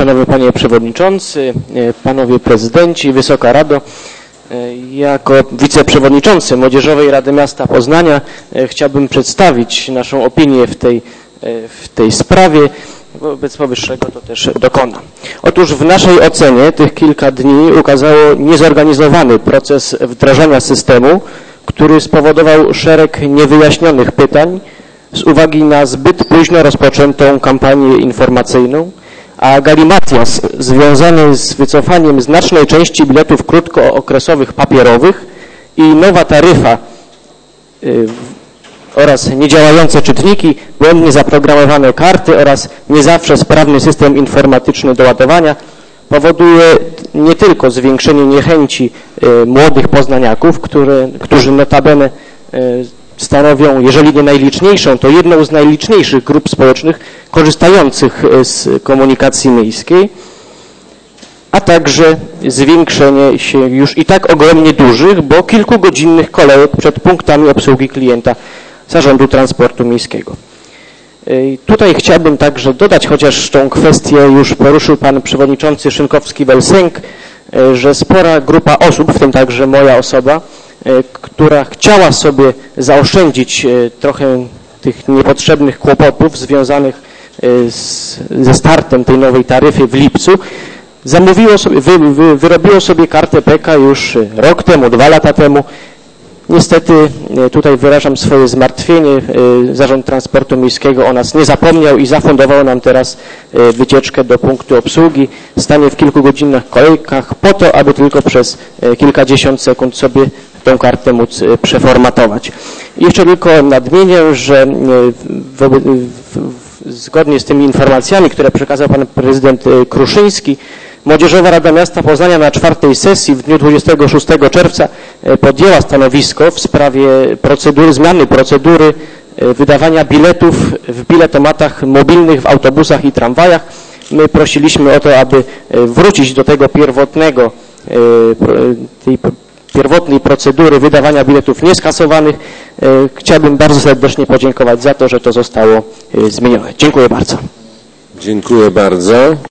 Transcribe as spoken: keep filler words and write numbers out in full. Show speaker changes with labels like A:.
A: Szanowny Panie Przewodniczący, Panowie Prezydenci, Wysoka Rado. Jako wiceprzewodniczący Młodzieżowej Rady Miasta Poznania chciałbym przedstawić naszą opinię w tej, w tej sprawie. Wobec powyższego to też dokonam. Otóż w naszej ocenie tych kilka dni ukazało niezorganizowany proces wdrażania systemu, który spowodował szereg niewyjaśnionych pytań z uwagi na zbyt późno rozpoczętą kampanię informacyjną, a galimatias związany z wycofaniem znacznej części biletów krótkookresowych papierowych i nowa taryfa yy, oraz niedziałające czytniki, błędnie zaprogramowane karty oraz nie zawsze sprawny system informatyczny do ładowania powoduje nie tylko zwiększenie niechęci y, młodych poznaniaków, które, którzy notabene y, stanowią, jeżeli nie najliczniejszą, to jedną z najliczniejszych grup społecznych korzystających z komunikacji miejskiej, a także zwiększenie się już i tak ogromnie dużych, bo kilkugodzinnych kolejek przed punktami obsługi klienta Zarządu Transportu Miejskiego. Tutaj chciałbym także dodać, chociaż tą kwestię już poruszył Pan Przewodniczący Szynkowski-Welsenk, że spora grupa osób, w tym także moja osoba, która chciała sobie zaoszczędzić trochę tych niepotrzebnych kłopotów związanych z, ze startem tej nowej taryfy w lipcu, zamówiło sobie, wy, wy, wyrobiło sobie kartę P K już rok temu, dwa lata temu. Niestety tutaj wyrażam swoje zmartwienie. Zarząd Transportu Miejskiego o nas nie zapomniał i zafundował nam teraz wycieczkę do punktu obsługi. Stanie w kilkugodzinnych kolejkach po to, aby tylko przez kilkadziesiąt sekund sobie tą kartę móc przeformatować. I jeszcze tylko nadmienię, że w, w, w, zgodnie z tymi informacjami, które przekazał Pan Prezydent Kruszyński, Młodzieżowa Rada Miasta Poznania na czwartej sesji w dniu dwudziestego szóstego czerwca podjęła stanowisko w sprawie procedury, zmiany procedury wydawania biletów w biletomatach mobilnych w autobusach i tramwajach. My prosiliśmy o to, aby wrócić do tego pierwotnego, tej pierwotnej procedury wydawania biletów nieskasowanych. Chciałbym bardzo serdecznie podziękować za to, że to zostało zmienione. Dziękuję bardzo.
B: Dziękuję bardzo.